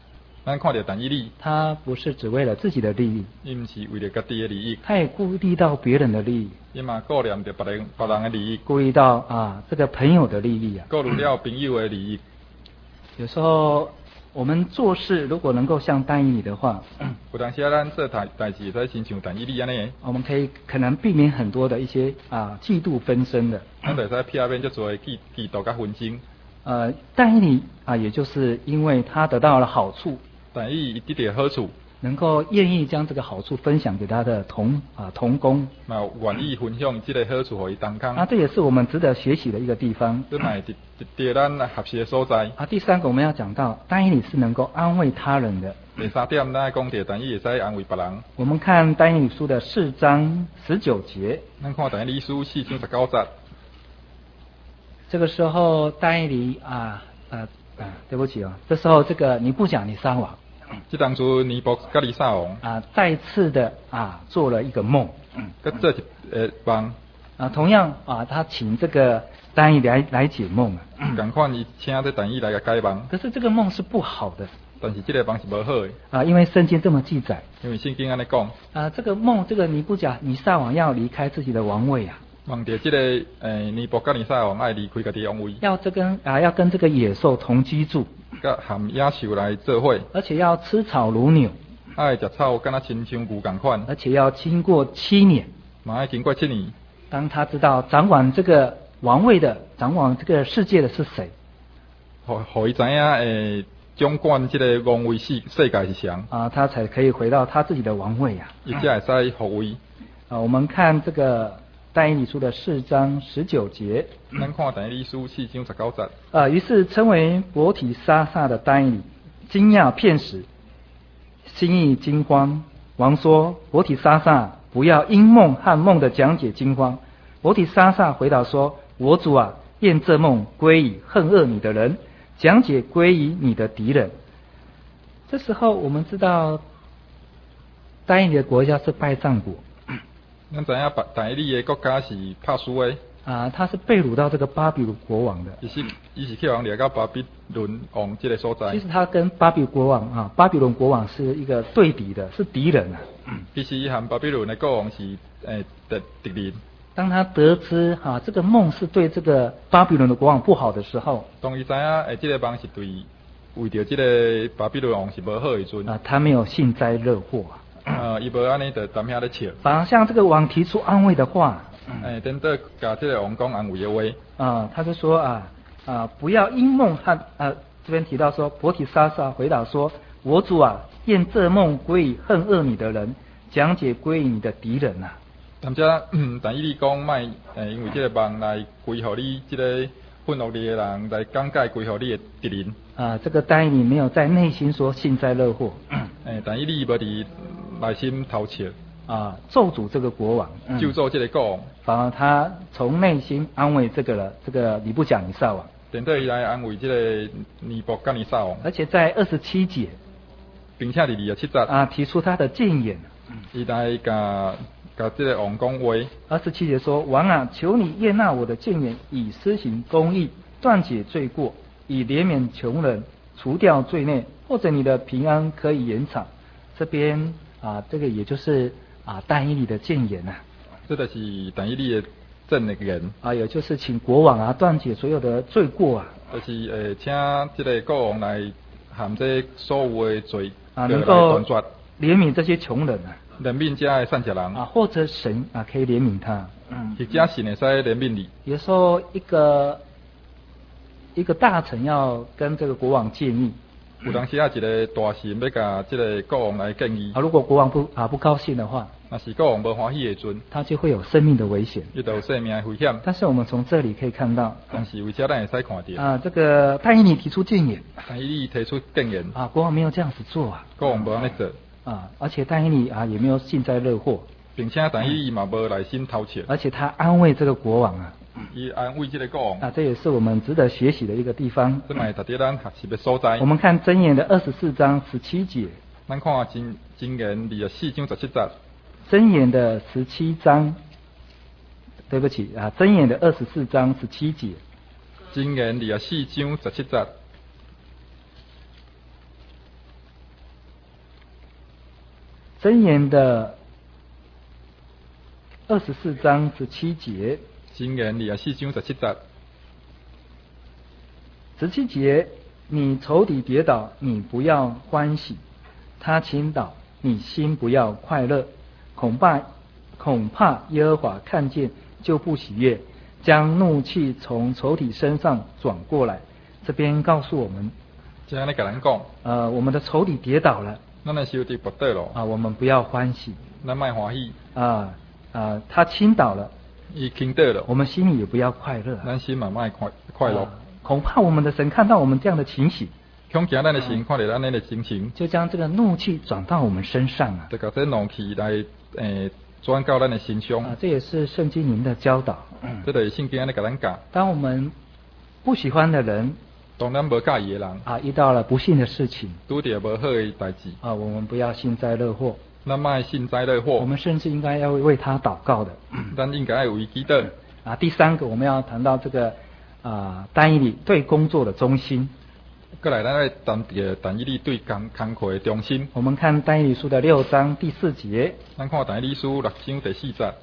咱看到但以理， 他不是只为了自己的利益， 伊毋是为了家己的利益， 他也顾虑到别人的利益， 伊嘛顾念着别人别人的利益， 顾虑到啊这个朋友的利益啊。 顾虑了朋友的利益。 有时候我们做事如果能够像但以理的话， 有当时啊，咱做代代志会使亲像但以理安尼， 我们可以可能避免很多的一些啊嫉妒纷争的。 咱就会使避免足多嫉嫉妒甲纷争。 呃，但以理啊，也就是因为他得到了好处， 但伊得到好处， 能够愿意将这个好处分享给他的同啊同工， 嘛愿意分享这个好处给伊同工。 啊，这也是我们值得学习的一个地方。 这嘛是伫咱合适的所在。 啊，第三个我们要讲到，但以理是能够安慰他人的。 第三点，咱讲到但伊会使安慰别人。 我们看但以理书的四章十九节， 咱看但以理书四章十九节。 这个时候但以理啊啊啊，对不起啊，这时候这个尼布甲尼撒王， 这当初尼布甲尼撒王啊再次的啊做了一个梦， 甲这一呃梦啊，同样啊他请这个但以理来来解梦啊， 同款伊请这但以理来个解梦。 可是这个梦是不好的， 但是这个梦是无好的啊，因为圣经这么记载， 因为圣经安尼讲啊，这个梦这个尼布甲尼撒王要离开自己的王位啊。 梦到这个诶尼布甲尼撒王爱离开家己王位， 要这跟啊要跟这个野兽同居住， 甲含野兽来做伙， 而且要吃草如牛， 爱食草敢若亲像牛共款， 而且要经过七年， 嘛爱经过七年。 当他知道掌管这个王位的、掌管这个世界的是谁， 互互伊知影诶，掌管这个王位世世界是谁啊，他才可以回到他自己的王位啊， 伊才会使复位。 啊，我们看这个但以理书的四章十九节， 咱看但以理书四章十九节。 啊，于是称为伯提沙撒的但以理惊讶片时，心意惊慌。王说：伯提沙撒，不要因梦和梦的讲解惊慌。伯提沙撒回答说：我主啊，愿这梦归于恨恶你的人，讲解归于你的敌人。这时候我们知道，但以理的国家是拜占国。 咱知影但以理的国家是帕苏的， 啊，他是被掳到这个巴比伦国王的。 伊是伊是去往掠到巴比伦王这个所在。 其实他跟巴比国王啊，巴比伦国王是一个对比的，是敌人啊。 其实和巴比伦的国王是诶敌敌人。 当他得知啊这个梦是对这个巴比伦的国王不好的时候， 当伊知影诶这个梦是对为着这个巴比伦王是无好的时阵， 啊，他没有幸灾乐祸啊。 呃，伊无安尼就踮遐咧笑， 反而向这个王提出安慰的话， 诶，等到甲这个王讲安慰的话， 啊，他就说啊啊，不要因梦和啊这边提到说，伯提沙撒回答说：我主啊，愿这梦归于恨恶你的人，讲解归于你的敌人呐、啊。 但这但以理讲卖诶，因为这个梦来归互你这个愤怒你的人来讲解归互你的敌人。 啊，这个但以理没有在内心说幸灾乐祸， 诶，但以理无伫内心偷笑， 啊，咒诅这个国王，嗯、 就做这个国王， 反而他从内心安慰这个了，这个尼布甲尼撒王， 等到伊来安慰这个尼布甲尼撒王， 而且在二十七节， 并且伫二十七节啊，提出他的谏言， 伊来甲甲这个王讲话。 二十七节说：王啊，求你悦纳我的谏言，以施行公义，断解罪过，以怜悯穷人，除掉罪孽，或者你的平安可以延长。这边啊，这个也就是啊但以理的谏言呐、啊。 这就是但以理的正的言。 啊，也就是请国王啊断解所有的罪过啊。 就是呃，请这个国王来含这所有的罪啊，能够断绝怜悯这些穷人啊。 怜悯这的善良人啊，或者神啊可以怜悯他。嗯， 或者神会使怜悯你。 有时候一个一个大臣要跟这个国王建议。 有当时啊，一个大臣要甲这个国王来建议。 啊，如果国王不啊不高兴的话， 那是国王不欢喜的阵， 他就会有生命的危险， 就有生命的危险。 但是我们从这里可以看到， 但是为啥咱会使看到？ 啊，这个但以理提出谏言， 但以理提出谏言， 啊，国王没有这样子做啊， 国王无安尼做， 啊，而且但以理啊也没有幸灾乐祸， 并且但以理嘛无内心偷笑， 而且他安慰这个国王啊。 伊安慰这个国王， 啊，这也是我们值得学习的一个地方。 这嘛是值得咱学习的所在。 我们看箴言的二十四章十七节。 咱看箴箴言二十四章十七节。 箴言的十七章，对不起啊，箴言的二十四章十七节。 箴言二十四章十七节。 箴言的二十四章十七节。 箴言二十四章十七节。 十七节，你仇敌跌倒，你不要欢喜；他倾倒，你心不要快乐。恐怕恐怕耶和华看见就不喜悦，将怒气从仇敌身上转过来。这边告诉我们， 这样你跟人讲， 呃，我们的仇敌跌倒了， 咱的仇敌跌倒了， 啊，我们不要欢喜， 咱卖欢喜， 啊啊，他倾倒了， 伊倾倒了， 我们心里也不要快乐， 咱心嘛卖快快乐。 啊恐怕我们的神看到我们这样的情形， 恐惊咱的神看到咱的情形， 就将这个怒气转到我们身上啊， 就把这怒气来诶转到咱的身上。 啊，这也是圣经里面的教导。嗯、 这就是圣经安尼甲咱教。 当我们不喜欢的人， 当咱无介意的人， 啊，遇到了不幸的事情， 拄着无好的代志， 啊，我们不要幸灾乐祸， 咱莫幸灾乐祸。 我们甚至应该要为他祷告的。 咱应该要为祈祷。 啊，第三个我们要谈到这个啊，但以理对工作的忠心。 过来，咱来谈着但以理对工工课的忠心。 我们看但以理书的六章第四节。 咱看但以理书六章第四节。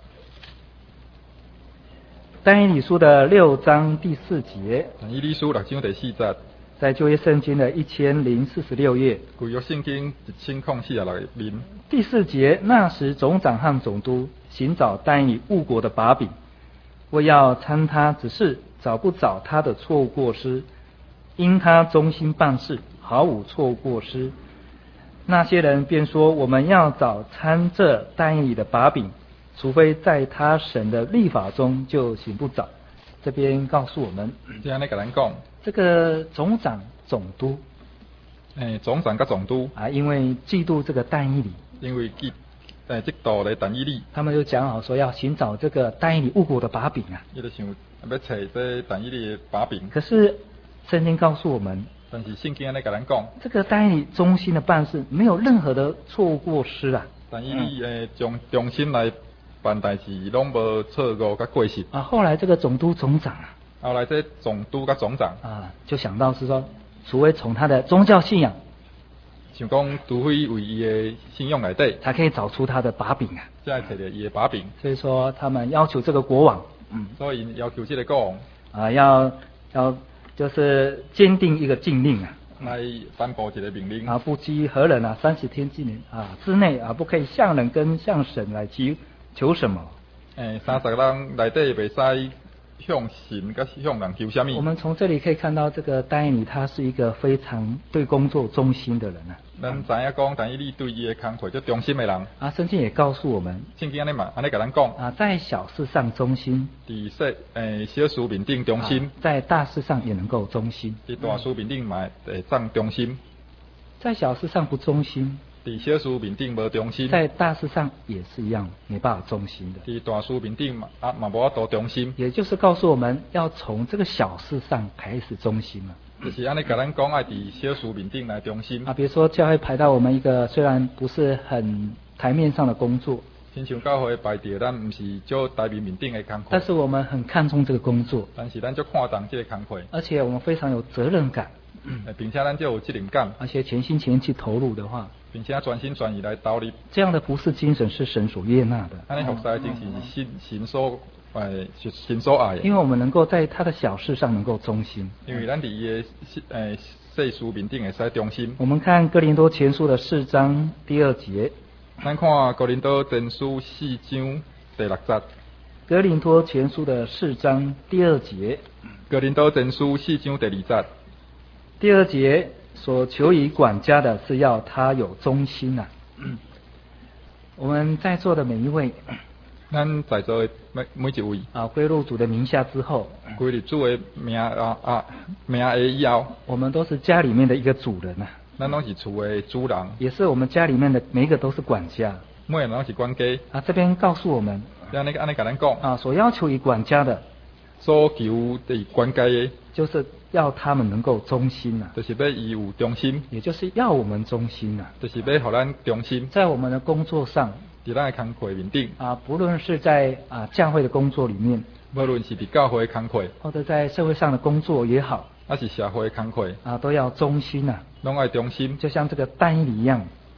但以理书的六章第四节。 但以理书六章第四节。 在旧约圣经的一千零四十六页。 旧约圣经一千零四十六面。 第四节，那时总长和总督寻找但以理误国的把柄，为要参他，只是找不着他的错误过失，因他忠心办事，毫无错误过失。那些人便说，我们要找参这但以理的把柄，除非在他神的律法中，就寻不着。这边告诉我们， 这样来跟咱讲， 这个总长总督， 诶，总长甲总督啊，因为嫉妒这个但以理， 因为嫉诶嫉妒咧但以理， 他们就讲好说要寻找这个但以理误国的把柄啊， 伊就想要找这但以理的把柄。 可是圣经告诉我们， 但是圣经安尼甲咱讲， 这个但以理忠心的办事，没有任何的错误过失啊。 但以理诶忠忠心来办代志，拢无错误甲过失。 啊，后来这个总督总长啊， 后来这总督甲总长啊，就想到是说，除非从他的宗教信仰， 想讲除非为伊的信仰内底， 才可以找出他的把柄啊。 才会找到伊的把柄。 所以说，他们要求这个国王，嗯， 所以要求这个国王啊，要要就是坚定一个禁令啊。 来颁布一个命令啊，不拘何人啊，三十天之内啊之内啊，不可以向人跟向神来求求什么。 诶，三十人内底袂使向神甲向人求什么。 我们从这里可以看到，这个但以理他是一个非常对工作忠心的人啊。 咱知影讲，但以理对伊的工作就忠心的人。 啊，圣经也告诉我们， 圣经安尼嘛，安尼甲咱讲。 啊，在小事上忠心， 伫小诶小事面顶忠心、 啊，在大事上也能够忠心。 伫大事面顶嘛会当忠心。 在小事上不忠心， 伫小事面顶无忠心， 在大事上也是一样，没办法忠心的。 伫大事面顶嘛啊嘛无法度忠心。 也就是告诉我们要从这个小事上开始忠心了。 就是安尼甲咱讲，爱伫小事面顶来忠心。 啊，比如说教会排到我们一个虽然不是很台面上的工作， 亲像教会排到咱毋是做台面面顶的工作， 但是我们很看重这个工作， 但是咱就看重这个工作， 而且我们非常有责任感， 嗯，并且咱就有责任感， 而且全心全意去投入的话， 并且全心全意来投入， 这样的服事精神是神所悦纳的。 安尼服侍精神是神神所诶是神所爱的， 因为我们能够在他的小事上能够忠心， 因为咱伫伊的诶细事面顶会使忠心。 我们看哥林多前书的四章第二节， 咱看哥林多前书四章第六节。 哥林多前书的四章第二节， 哥林多前书四章第二节。 第二节所求于管家的是要他有忠心呐、啊。我们在座的每一位， 咱在座的每每一位啊，归入主的名下之后， 归入主的名啊啊名的以后， 我们都是家里面的一个主人呐、啊。 咱拢是厝的主人， 也是我们家里面的每一个都是管家。 每个人拢是管家。 啊，这边告诉我们， 安尼安尼甲咱讲， 啊，所要求于管家的， 所求的管家的， 就是要他们能够忠心呐、啊， 就是要伊有忠心， 也就是要我们忠心呐、啊， 就是要互咱忠心， 在我们的工作上， 伫咱的工课面顶啊，不论是在啊教会的工作里面， 无论是伫教会的工课， 或者在社会上的工作也好， 还是社会的工课， 啊，都要忠心呐、啊， 拢爱忠心， 就像这个但以理一样，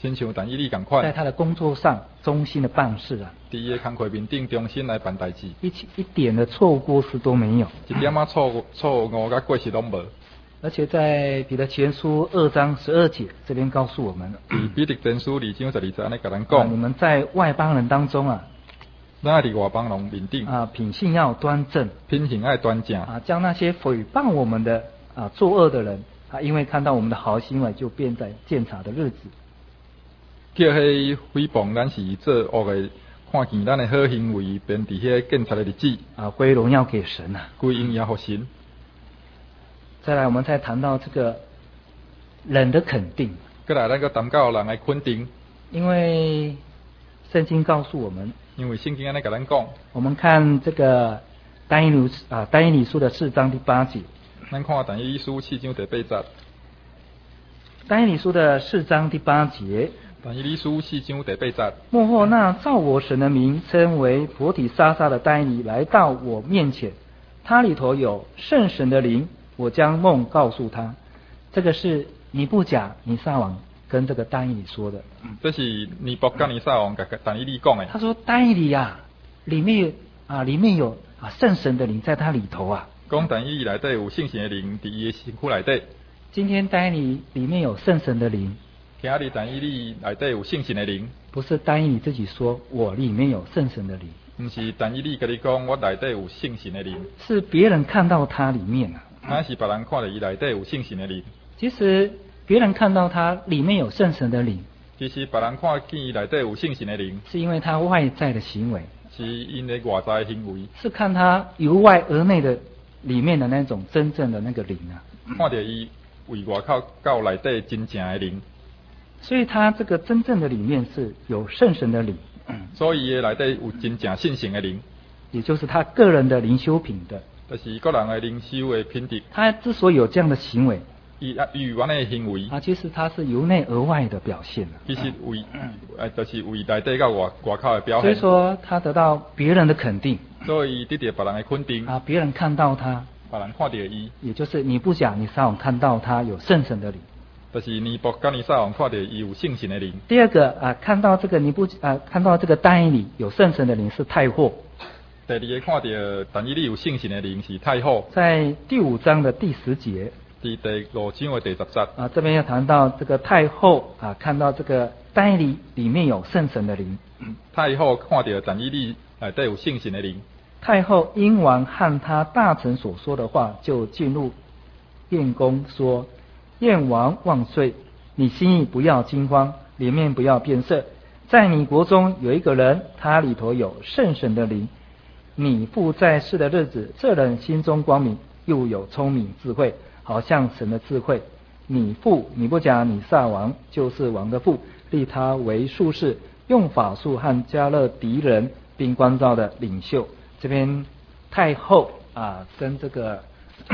亲像但以理共在款， 他的工作上忠心的办事啊， 伫伊的工课面顶忠心来办代志， 一起一点的错误过失都没有。 一点仔错误错误甲过失拢无。 而且在彼得前书二章十二节这边告诉我们， 伫彼得前书二章十二节安尼甲咱啊，你讲， 们在外邦人当中啊， 咱伫外邦人面顶， 啊，品性要端正， 品行爱端正， 啊，将那些诽谤我们的啊作恶的人，啊，因为看到我们的好行为，就变在鉴察的日子。 叫迄诽谤咱是做恶的，看见咱的好行为，便伫迄检查的日子， 啊，归荣耀给神啊。 归荣耀互神。 再来，我们再谈到这个人的肯定， 过来，咱个谈到人的肯定， 因为圣经告诉我们， 因为圣经安尼甲咱讲， 我们看这个但以理啊但以理书的四章第八节， 咱看但以理书四章第八节， 但以理书的四章第八节， 但以理书四章第八节， 末后那照我神的名称为伯提沙撒的但以理来到我面前，他里头有圣神的灵，我将梦告诉他。这个是尼布甲尼撒王跟这个但以理说的。 这是尼布甲尼撒王甲但以理讲的。 他说但以理啊，里面啊里面有啊圣神的灵在他里头啊。 讲但以理内底有圣神的灵伫伊的身躯内底。 今天但以理里面有圣神的灵。 今日但以理内底有圣神的灵。 不是但以理自己说我里面有圣神的灵。 不是但以理甲你讲我内底有圣神的灵。是别人看到他里面啊。 那是别人看到伊内底有圣神的灵。 其实别人看到他里面有圣神的灵， 其实别人看见伊内底有圣神的灵， 是因为他外在的行为， 是因为外在的行为， 是看他由外而内的里面的那种真正的那个灵啊， 看到伊为外口到内底真正的灵， 所以他这个真正的里面是有圣神的灵， 所以伊内底有真正圣神的灵， 也就是他个人的灵修品的。 就是个人的灵修的品质。 他之所以有这样的行为， 伊啊，语言的行为啊，其实他是由内而外的表现了。 其实为，呃，就是为内底到外外口的表现。 所以说，他得到别人的肯定。 所以得到别人的肯定。 啊，别人看到他， 别人看到伊， 也就是你不讲，你撒网看到他有圣神的灵。 就是尼布甲尼撒王看到伊有圣神的灵。 第二个啊，看到这个尼布啊，看到这个但以理有圣神的灵是太后。 第二个看到但以理有圣神的灵是太后， 在第五章的第十节， 第第五章的第十节啊，这边要谈到这个太后啊，看到这个但以理里面有圣神的灵。 太后看到但以理内底有圣神的灵。 太后因王和他大臣所说的话，就进入宴宫说：“燕王万岁！你心意不要惊慌，脸面不要变色。在你国中有一个人，他里头有圣神的灵。你父在世的日子，这人心中光明，又有聪明智慧，好像神的智慧。你父你不讲你撒王，就是王的父，立他为术士，用法术和加勒敌人，并关照的领袖。”这边太后啊，跟这个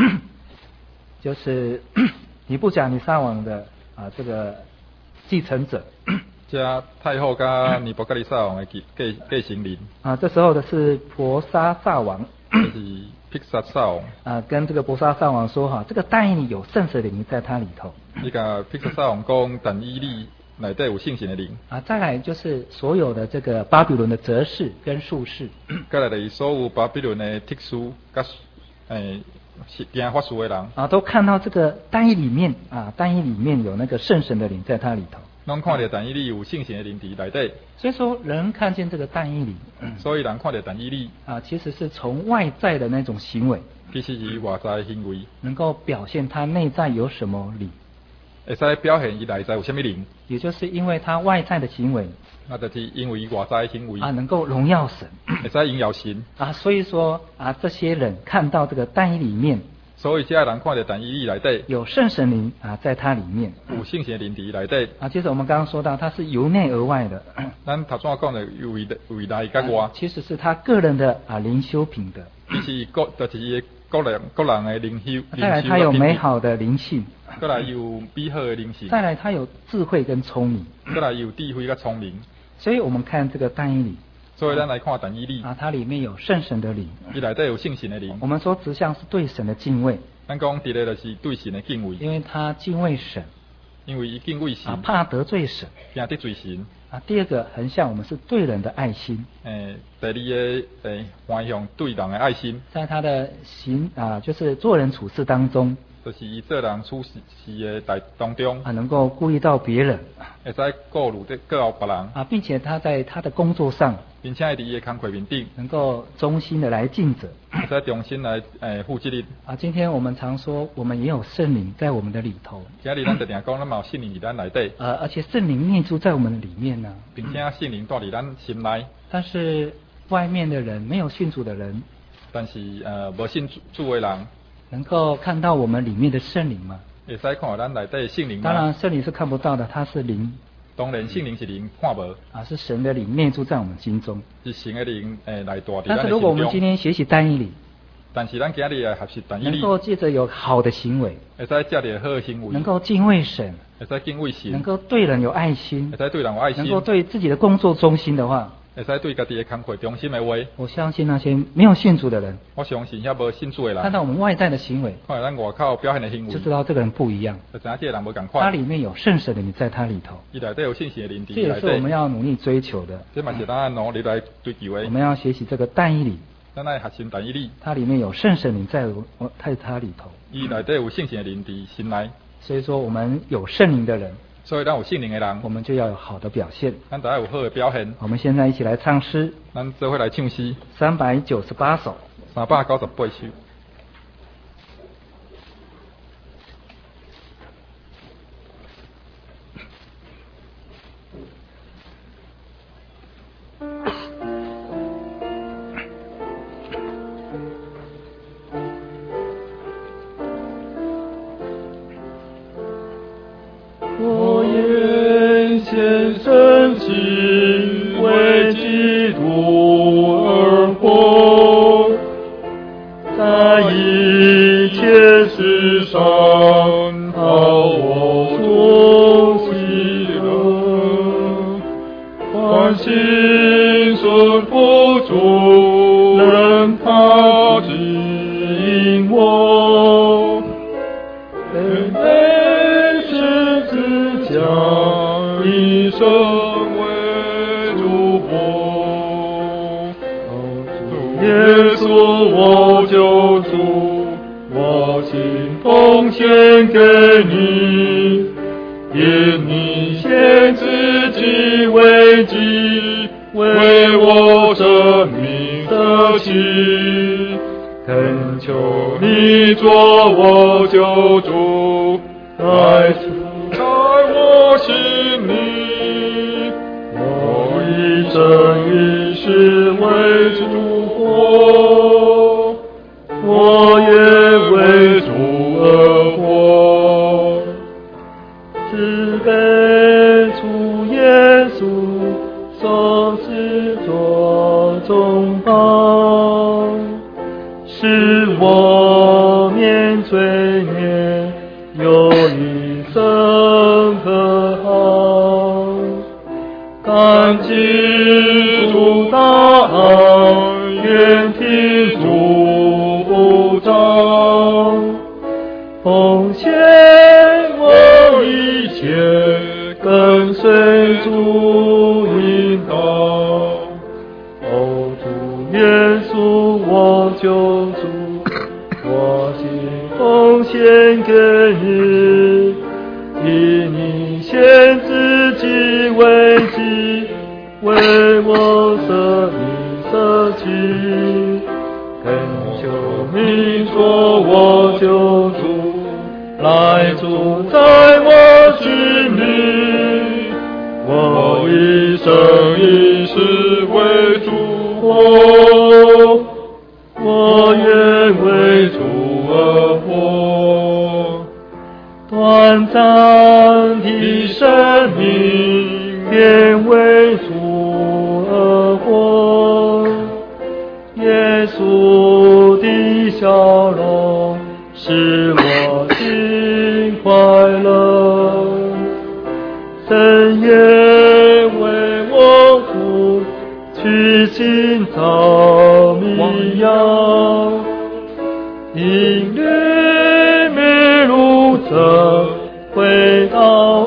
就是你不讲你撒王的啊这个继承者。 这太后跟尼布甲尼撒王的继继继承人啊，这时候的是伯沙撒王， 就是毗沙撒王啊，跟这个伯沙撒王说哈，这个但以理有圣神的灵在他里头。 你甲毗沙撒王讲，但以理内底有圣神的灵。啊， 再来就是所有的这个巴比伦的哲士跟术士， 再来就是所有巴比伦的特殊甲诶行法术的人啊，都看到这个但以理里面啊，但以理里面有那个圣神的灵在他里头。 拢看到但以理有圣神的灵伫内底， 所以说人看见这个但以理， 所以人看到但以理啊，其实是从外在的那种行为， 其实是外在的行为， 能够表现他内在有什么灵， 会使表现伊内在有什么灵， 也就是因为他外在的行为， 那就是因为外在的行为啊，能够荣耀神， 会使荣耀神啊，所以说啊，这些人看到这个但以理里面。 所以这人看到但以理内底有圣神灵啊，在它里面有圣神灵伫内底啊。接着我们刚刚说到，它是由内而外的。 咱头先讲的为为内甲外、 啊，其实是他个人的啊灵修品的。 其实个就是个人个人的灵修。 再来，他有美好的灵性。 再来有美好的灵性。 再来，他有智慧跟聪明。 再来有智慧跟聪明。 所以我们看这个但以理。 所以咱来看但以理啊，它里面有圣神的灵， 伊内底有圣神的灵。 我们说直向是对神的敬畏， 咱讲伫咧就是对神的敬畏， 因为他敬畏神， 因为伊敬畏神， 啊，怕得罪神。 惊得罪神。 啊，第二个横向我们是对人的爱心。 诶，第二个诶，方向对人的爱心， 在他的行啊，就是做人处事当中， 就是伊做人处事的代当中， 啊，能够顾虑到别人， 会使顾虑的顾别人， 啊，并且他在他的工作上， 并且伫伊的工课面顶， 能够忠心的来尽责， 会使忠心来诶负责任。 啊，今天我们常说，我们也有圣灵在我们的里头。 今日咱就定讲，咱嘛有圣灵伫咱内底， 呃，而且圣灵内住在我们的里面呢， 并且圣灵住伫咱心内。 但是外面的人，没有信主的人， 但是呃，无信主主的人， 能够看到我们里面的圣灵吗？ 会使看到咱内底的圣灵吗？ 当然，圣灵是看不到的，它是灵。 当然，圣灵是灵，看无。 啊，是神的灵内住在我们心中。 是神的灵诶来住伫咱的心中。 但是如果我们今天学习单一理， 但是咱今日来学习单一理， 能够借着有好的行为， 会使借着好的行为， 能够敬畏神， 会使敬畏神， 能够对人有爱心， 会使对人有爱心， 能够对自己的工作忠心的话， 会使对家己的工课忠心的话， 我相信那些没有信主的人， 我相信遐无信主的人， 看到我们外在的行为， 看到咱外口表现的行为， 就知道这个人不一样， 就知影这个人无共款。 他里面有圣神的灵在他里头， 伊内底有信心的灵伫这也是我们要努力追求的。 这嘛是咱努力来追求的。 我们要学习这个单一理， 咱来学习单一理， 它里面有圣神灵在我在他里头， 伊内底有信心的灵伫心内。 所以说，我们有圣灵的人， 所以咱有圣灵的人， 我们就要有好的表现。 咱就要有好的表现。 我们现在一起来唱诗， 咱做伙来唱诗， 三百九十八首， 三百九十八首。 我愿献身心为基督而活，在一切事上讨我中喜乐，欢欣顺服主，任他指引我，人被十字架一生为主活。主耶稣我救主，我心奉献给你，因你献自己为祭，为我生命舍弃。恳求你做我救主，来住在我心里。我一生一世为主活，我也为主而活。慈悲主耶稣，受死作中保，使我免罪孽，有一生可好。感激主大爱，愿听主呼召，奉献我一切，跟随主引导。哦，主耶稣我救主，我心奉献给你，以你献自己为祭，为我生命舍弃。恳求你做我救主，来住在我心里。我一生一世为主活，我愿为主而活。短暂的生命便为主而活，耶稣的笑容使我心快乐，深夜为我父去寻找迷药，因绿迷路者回到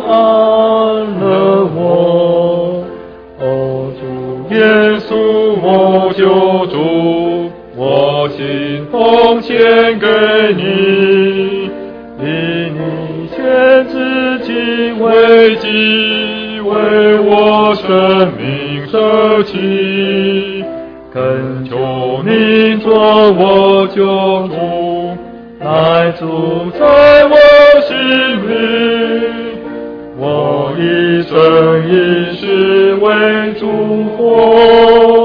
耶稣我救主，我心奉献给你，以你献自己为祭，为我生命舍弃。恳求你做我救主，来住在我心里，我一生一世为主活。